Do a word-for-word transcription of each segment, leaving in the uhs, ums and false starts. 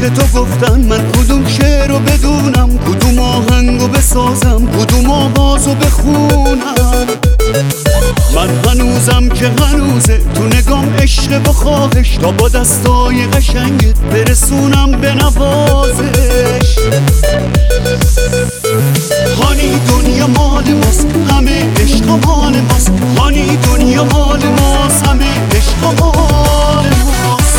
مثل تو گفتن من کدوم شعر رو بدونم، کدوم آهنگو بسازم، کدوم آوازو بخونم. من هنوزم که هنوزه تو نگام عشق و خواهش، تا با دستای قشنگت برسونم به نوازش. هانی دنیا مال ماست، همه عشق و مال ماست. هانی دنیا مال ماست، همه عشق و مال ماست.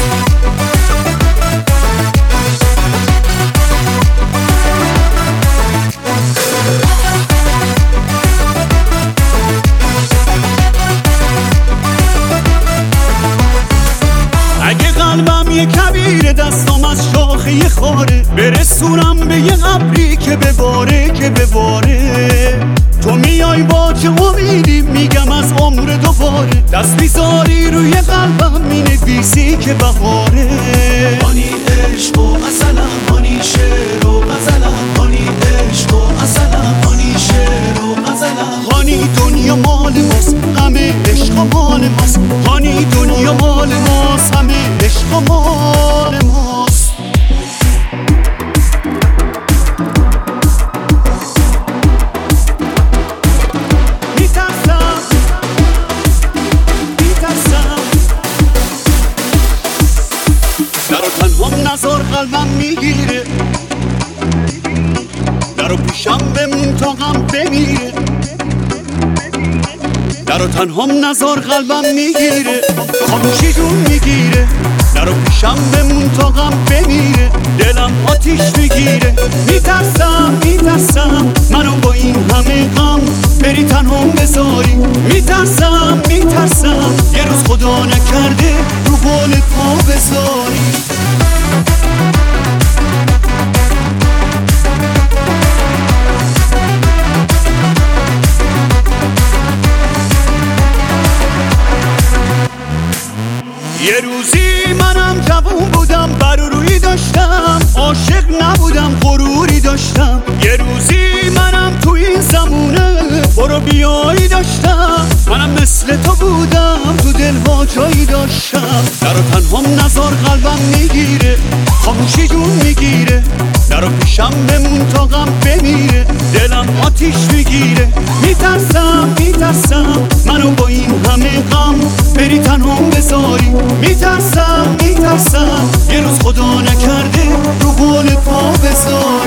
اگه قلبم یه کبیر دستم از شاخه یه خاره، برسونم به یه ابری که بباره که بباره. تو میای با چه امیدی میگم از عمر دوباره، دست بیزاری روی قلبم مینویسی که بهاره. هانی عشق و عسلم، هانی شعر و غزلم، هانی عشق و عسلم، هانی شعر و غزلم. هانی دنیا مال ماست، همه عشق و مال ماست. هانی دنیا مال ماست، همه عشق و مال ماست. میترسم میترسم در و تنهام نزار قلبم میگیره، در و پیشم بمون تا غم بمیره. در و تنهام نزار قلبم میگیره، خاموشی جون میگیره. در و پیشم بمون تا غم بمیره، دلم آتیش میگیره. میترسم میترسم منو با این همه غم بری تنهام بذاری. میترسم میترسم یه روز خدا نکرده رو بال پا بذاری. یه روزی منم جوون بودم، برورویی داشتم، عاشق نبودم غروری داشتم. یه روزی منم تو این زمونه برو بیایی داشتم، منم مثل تو بودم تو دلها جایی داشتم. در و تنهام نزار قلبم میگیره، خاموشی جون میگیره. در و پیشم بمون تا غم بمیره، دلم آتیش میگیره. میترسم میترسم منو با این همه غم بری تنهام بذاری. میترسم میترسم یه روز خدا نکرده رو بال پا بذاری.